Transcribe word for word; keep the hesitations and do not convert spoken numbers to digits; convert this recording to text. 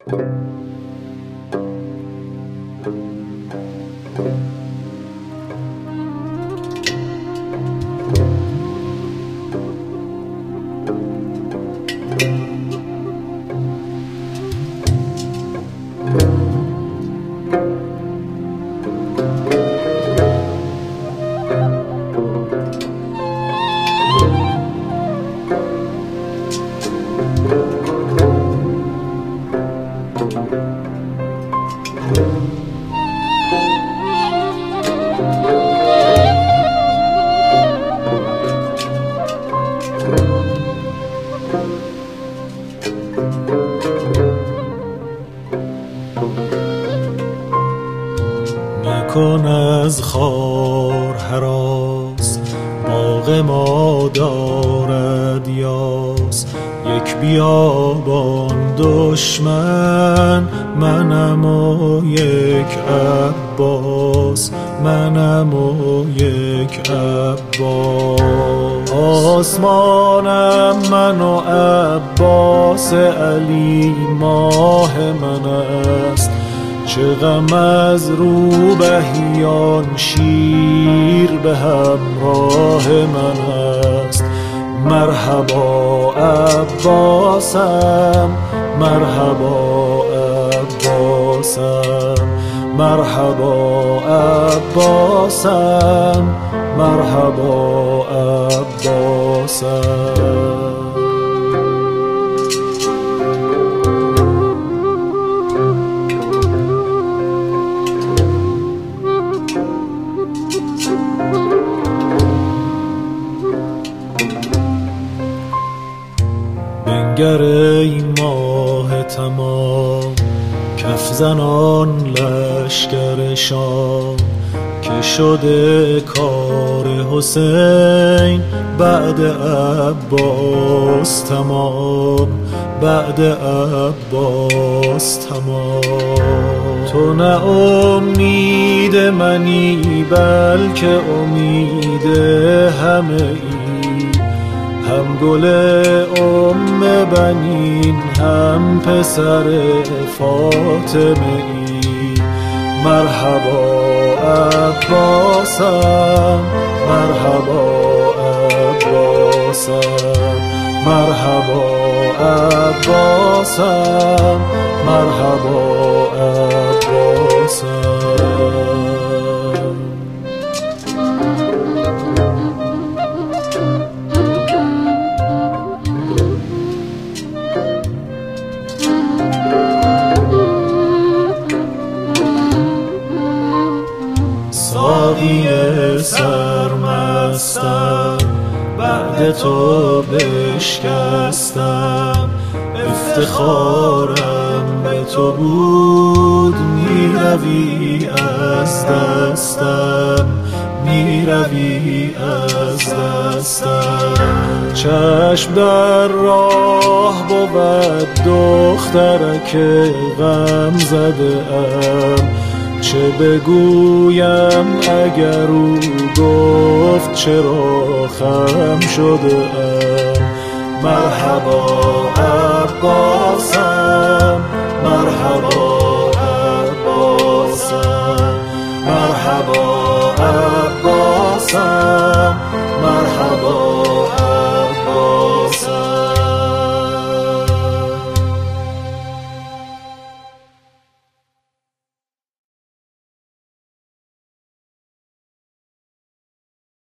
مکن از خار هراس، باغ ما دارد یاس. یک بیابان دشمن، منم و یک عباس، منم و یک عباس. آسمانم من و عباس، علی ماه من است. چه غم از روبهیان، شیر به همراه من است. مرحبا عباسم، مرحبا عباسم، مرحبا عباسم، مرحبا عباسم. بنگر ای ماه تمام، کف زنان لشکر شام. که شده کار حسین، بعد عباس تمام، بعد عباس تمام. تو نه امید منی، بلکه امید همه ای. هم گل ام بنین، هم پسر فاطمه ای. مرحبا عباسم، مرحبا عباسم، مرحبا عباسم، مرحبا عباسم. ساقی سرمستم، بعد تو بشکستم. افتخارم به تو بود، میروی از دستم، میروی از دستم. چشم در راه بود دخترک غم زده ام. چه بگویم اگر او گفت چرا خم شده ام. مرحبا عباسم،